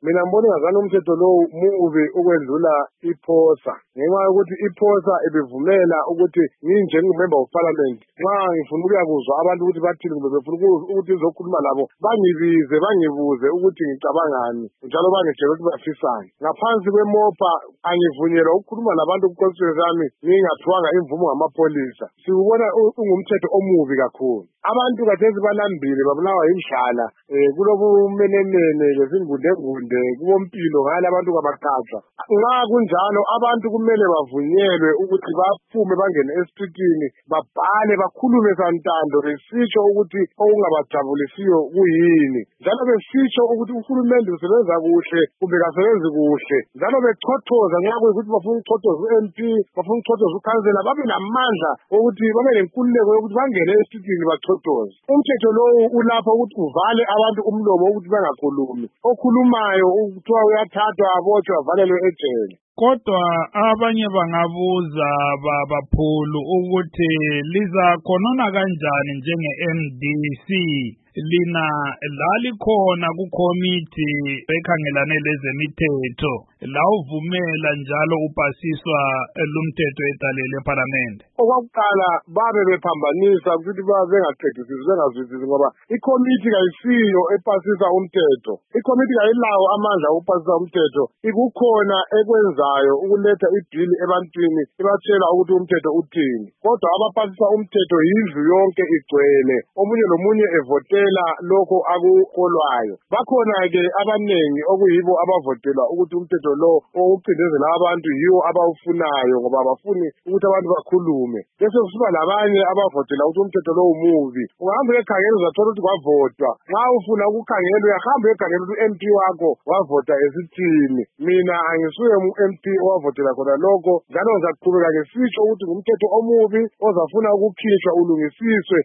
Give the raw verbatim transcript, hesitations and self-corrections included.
mina ngibona ngazana umthetho lo mubi ukwedlula iphosa ngenxa yokuthi iphosa ibivumela ukuthi nginjengomember of parliament nxa ngifuna ukuyakuzwa abantu ukuthi bathini kumbe befuna ukuthi ngizokhuluma labo bangibize bangibuze ukuthi ngicabangani njalo bangitshela ukuthi bafisani. Ngaphansi kwemopa angivunyelwa ukukhuluma labantu ku-constituency yami ngingaphiwanga imvumo ngamapholisa. Siwubona ungumthetho omubi kakhulu. Abantu khathesi balambile babulawa yindlala um kulobumenemene lezingundengunde kubompilo ngale abantu kabaqatshwa. Nxa kunjalo abantu kumele bavunyelwe ukuthi baphume bangene esitritini babhale bakhulume santando besitsho ukuthi okungabajabulisiyo kuyini njalo besitsho ukuthi uhulumende usebenza kuhle kumbe kasebenzi kuhle njalo bechothoza nxa kuyikuthi bafuna ukuchothoza u-M P bafuna ukuchothoza ukhansela babe namandla ukuthi babe lenkululeko yokuthi bangene esitritini bachothoze. Umthetho lowu ulapho ukuthi uvale abantu umlomo ukuthi bangakhulumi. Okhulumayo kuthiwa uyathathwa abotshwa avalelwe ejele. Kodwa abanye bangabuza babaphulu ukuthi lizakhonona kanjani njenge-M D C lina lalikhona kukomiti ekhangelane lezemithetho la uvumela njalo upasiswa lumthetho etalele eParliament. Okwakuqala babe bephambanisa ukuthi bengaqedisisi bengazwisisi ngoba ikomiti kayisiyo epasisa umthetho. Ikomiti kayilawo amandla okupasisa umthetho. Ikukhona ekwenzayo ukuletha ibhili ebantwini ibatshela ukuthi umthetho uthini. Kodwa abapasisa umthetho yindlu yonke igcwele omunye lomunye evotela lokho akukholwayo. Bakhona-ke abanengi okuyibo abavotelwa ukuthi umthetho lo okucindezela abantu yiwo abawufunayo ngoba abafuni ukuthi abantu bakhulume. Bese kusiba labanye abavotela ukuthi umthetho lo umubi. Ungahamba uyekhangela uzathola ukuthi kwavotwa. Nxa ufuna ukukhangela uyahamba uyekhangela ukuthi u-M P wakho wavota esithini. Mina angisuye mu-M P owavotela khona lokho njalo ngizaqhubeka ngisitsho ukuthi ngumthetho omubi ozafuna ukukhishwa ulungisiswe